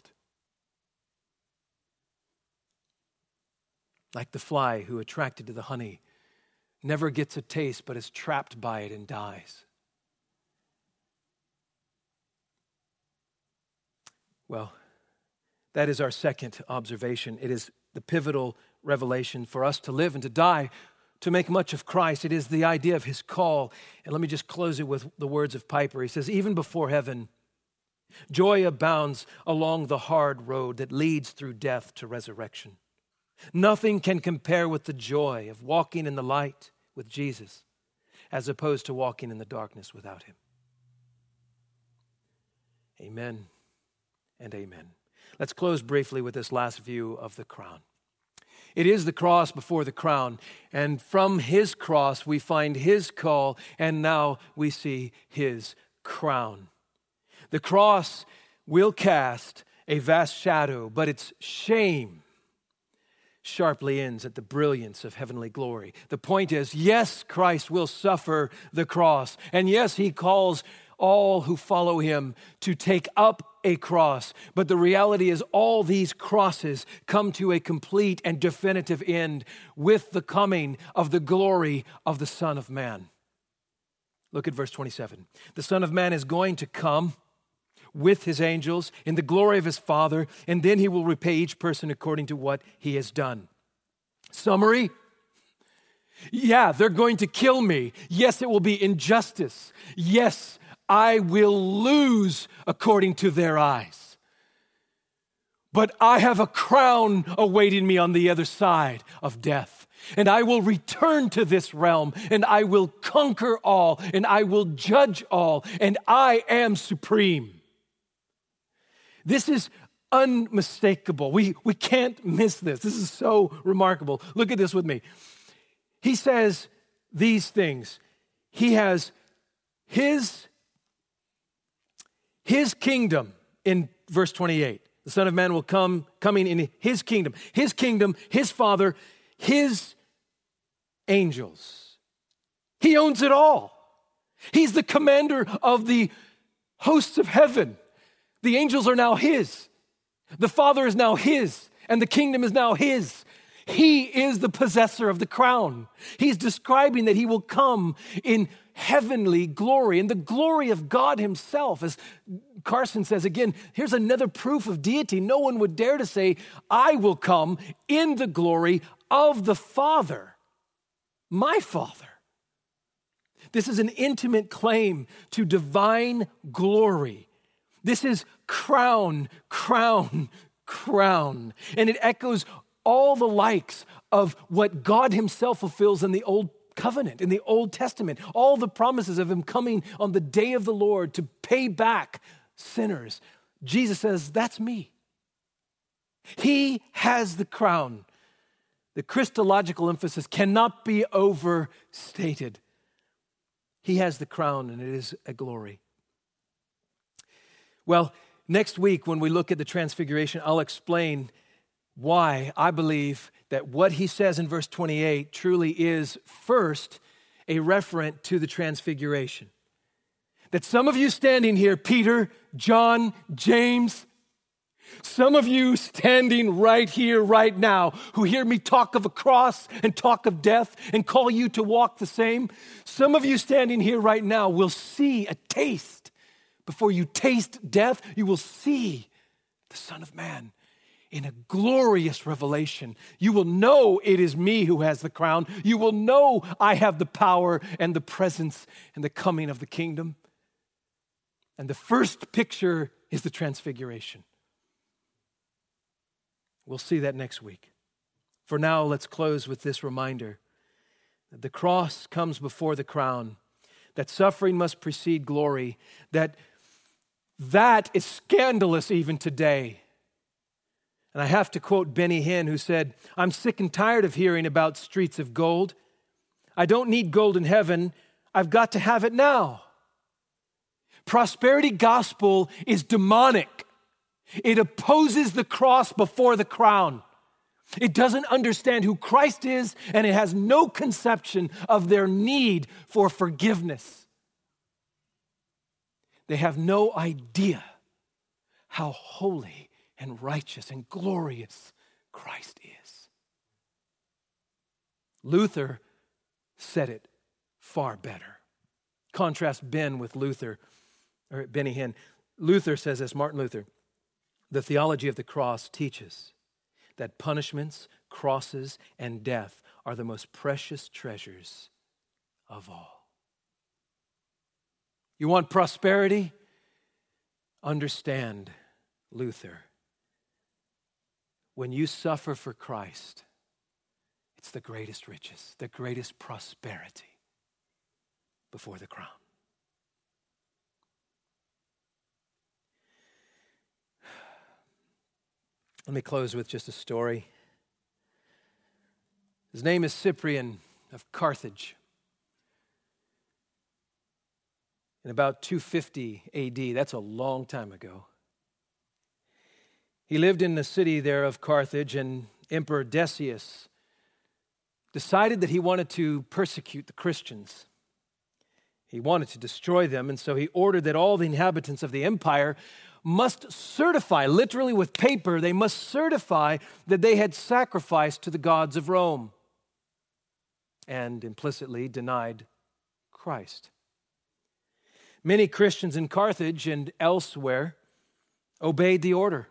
Like the fly who, attracted to the honey, never gets a taste but is trapped by it and dies. Well, that is our second observation. It is the pivotal revelation for us to live and to die, to make much of Christ. It is the idea of his call. And let me just close it with the words of Piper. He says, even before heaven, joy abounds along the hard road that leads through death to resurrection. Nothing can compare with the joy of walking in the light with Jesus as opposed to walking in the darkness without him. Amen and amen. Let's close briefly with this last view of the crown. It is the cross before the crown, and from his cross we find his call, and now we see his crown. The cross will cast a vast shadow, but its shame sharply ends at the brilliance of heavenly glory. The point is, yes, Christ will suffer the cross, and yes, he calls all who follow him to take up a cross. But the reality is all these crosses come to a complete and definitive end with the coming of the glory of the Son of Man. Look at verse twenty-seven. The Son of Man is going to come with his angels in the glory of his Father, and then he will repay each person according to what he has done. Summary? Yeah, they're going to kill me. Yes, it will be injustice. Yes, I will lose according to their eyes. But I have a crown awaiting me on the other side of death. And I will return to this realm, and I will conquer all, and I will judge all, and I am supreme. This is unmistakable. We, we can't miss this. This is so remarkable. Look at this with me. He says these things. He has his, his kingdom in verse twenty-eight. The Son of Man will come, coming in his kingdom. His kingdom, his Father, his angels. He owns it all. He's the commander of the hosts of heaven. The angels are now his. The Father is now his, and the kingdom is now his. He is the possessor of the crown. He's describing that he will come in heavenly glory, in the glory of God himself. As Carson says again, here's another proof of deity. No one would dare to say, I will come in the glory of the Father, my Father. This is an intimate claim to divine glory. This is crown, crown, crown. And it echoes all the likes of what God himself fulfills in the Old Covenant, in the Old Testament. All the promises of him coming on the day of the Lord to pay back sinners. Jesus says, that's me. He has the crown. The Christological emphasis cannot be overstated. He has the crown, and it is a glory. Well, next week when we look at the Transfiguration, I'll explain why I believe that what he says in verse twenty-eight truly is first a referent to the Transfiguration. That some of you standing here, Peter, John, James, some of you standing right here, right now, who hear me talk of a cross and talk of death and call you to walk the same, some of you standing here right now will see a taste. Before you taste death, you will see the Son of Man in a glorious revelation. You will know it is me who has the crown. You will know I have the power and the presence and the coming of the kingdom. And the first picture is the Transfiguration. We'll see that next week. For now, let's close with this reminder that the cross comes before the crown, that suffering must precede glory, that that is scandalous even today. And I have to quote Benny Hinn, who said, I'm sick and tired of hearing about streets of gold. I don't need gold in heaven. I've got to have it now. Prosperity gospel is demonic. It opposes the cross before the crown. It doesn't understand who Christ is, and it has no conception of their need for forgiveness. They have no idea how holy and righteous and glorious Christ is. Luther said it far better. Contrast Ben with Luther, or Benny Hinn. Luther says this, Martin Luther, the theology of the cross teaches that punishments, crosses, and death are the most precious treasures of all. You want prosperity? Understand, Luther. When you suffer for Christ, It's the greatest riches, the greatest prosperity before the crown. Let me close with just a story. His name is Cyprian of Carthage. In about two fifty A D, that's a long time ago, he lived in the city there of Carthage, and Emperor Decius decided that he wanted to persecute the Christians. He wanted to destroy them, and so he ordered that all the inhabitants of the empire must certify, literally with paper, they must certify that they had sacrificed to the gods of Rome and implicitly denied Christ. Many Christians in Carthage and elsewhere obeyed the order.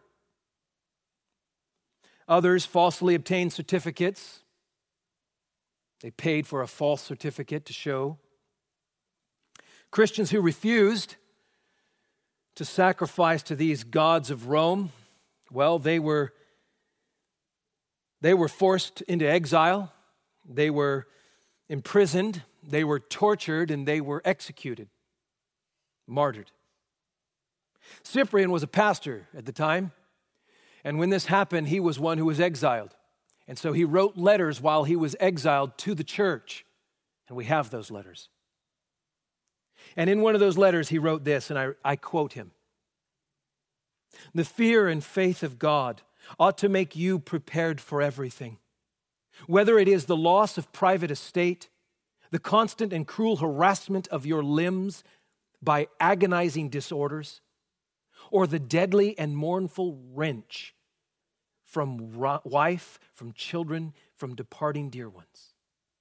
Others falsely obtained certificates. They paid for a false certificate to show. Christians who refused to sacrifice to these gods of Rome, well, they were, they were forced into exile. They were imprisoned. They were tortured, and they were executed, martyred. Cyprian was a pastor at the time, and when this happened, he was one who was exiled. And so he wrote letters while he was exiled to the church, and we have those letters. And in one of those letters, he wrote this, and I, I quote him: "The fear and faith of God ought to make you prepared for everything, whether it is the loss of private estate, the constant and cruel harassment of your limbs by agonizing disorders, or the deadly and mournful wrench from wife, from children, from departing dear ones.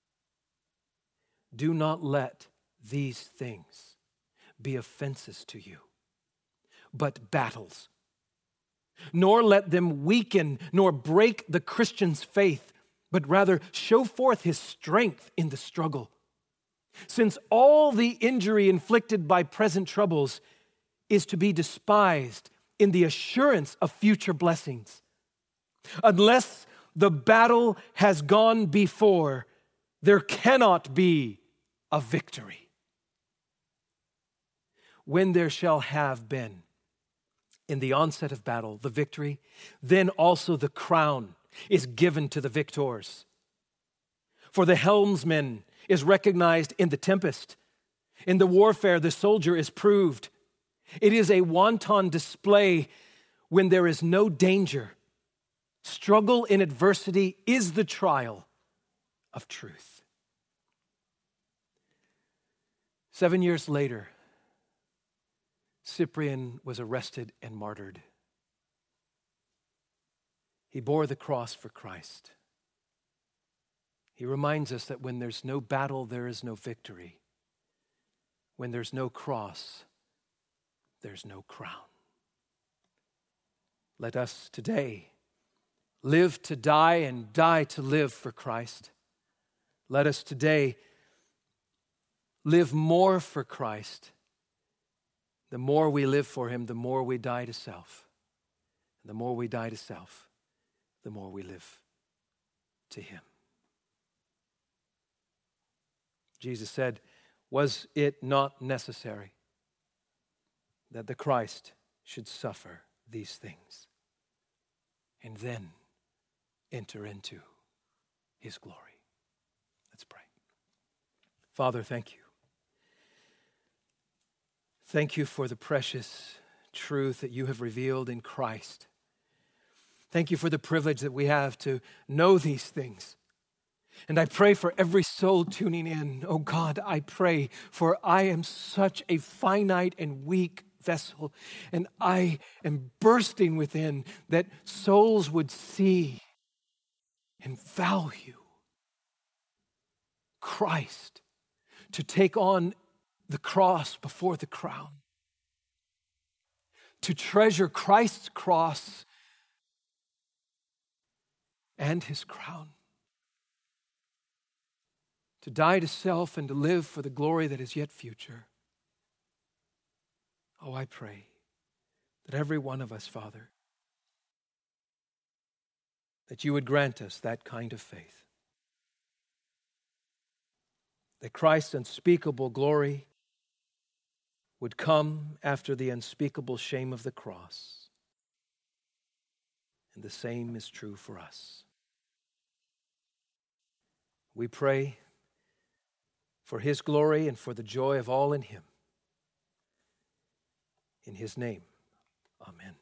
Do not let these things be offenses to you, but battles. Nor let them weaken nor break the Christian's faith, but rather show forth his strength in the struggle. Since all the injury inflicted by present troubles is to be despised in the assurance of future blessings. Unless the battle has gone before, there cannot be a victory. When there shall have been, in the onset of battle, the victory, then also the crown is given to the victors. For the helmsman is recognized in the tempest. In the warfare, the soldier is proved. It is a wanton display when there is no danger. Struggle in adversity is the trial of truth." Seven years later, Cyprian was arrested and martyred. He bore the cross for Christ. He reminds us that when there's no battle, there is no victory. When there's no cross, there's no crown. Let us today live to die and die to live for Christ. Let us today live more for Christ. The more we live for him, the more we die to self. And the more we die to self, the more we live to him. Jesus said, "Was it not necessary that the Christ should suffer these things and then enter into his glory?" Let's pray. Father, thank you. Thank you for the precious truth that you have revealed in Christ. Thank you for the privilege that we have to know these things. And I pray for every soul tuning in. Oh God, I pray, for I am such a finite and weak vessel, and I am bursting within, that souls would see and value Christ, to take on the cross before the crown, to treasure Christ's cross and his crown, to die to self and to live for the glory that is yet future. Oh, I pray that every one of us, Father, that you would grant us that kind of faith. that Christ's unspeakable glory would come after the unspeakable shame of the cross. And the same is true for us. We pray for his glory and for the joy of all in him. In his name, amen.